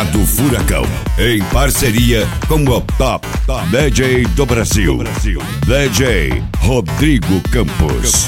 Mercado Furacão, em parceria com o Top DJ do Brasil, DJ Rodrigo Campos.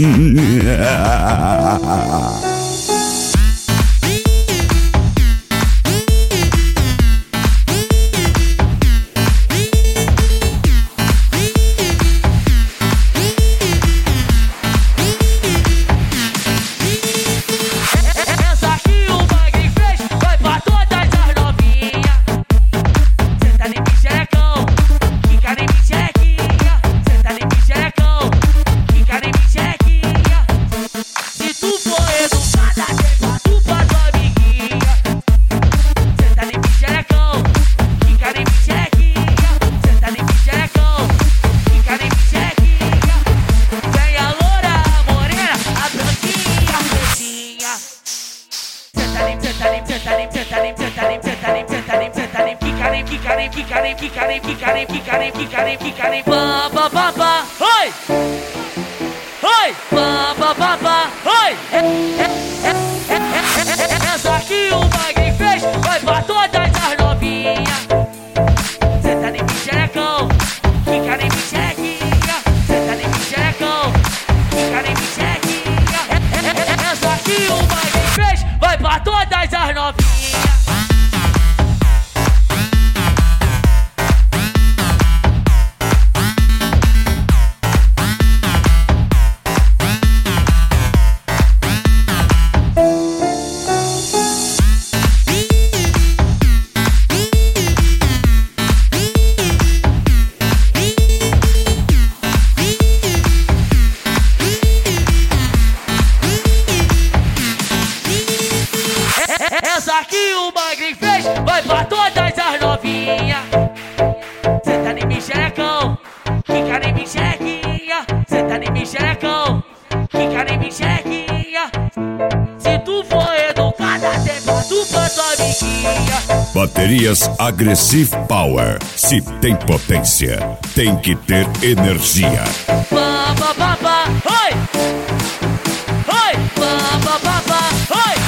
Essa aqui o Magrinho fez, vai pra todas as novinhas. Senta nem xerecão, fica nem xerequinha. Senta nem xerecão, fica nem xerequinha. Essa aqui o Magrinho fez, vai pra todas as novinhas. Essa aqui o Magrinho fez, vai pra todas as novinhas. Senta nem xerecão, fica nem xerequinha. Senta nem xerecão, fica nem xerequinha. Se tu for educada, até pra tu pra tua amiguinha. Baterias Aggressive Power. Se tem potência, tem que ter energia. Pá, pá, pá, pá, oi! Oi! Pá, pá, pá, pá, oi!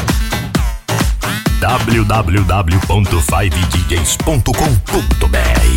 www.5djs.com.br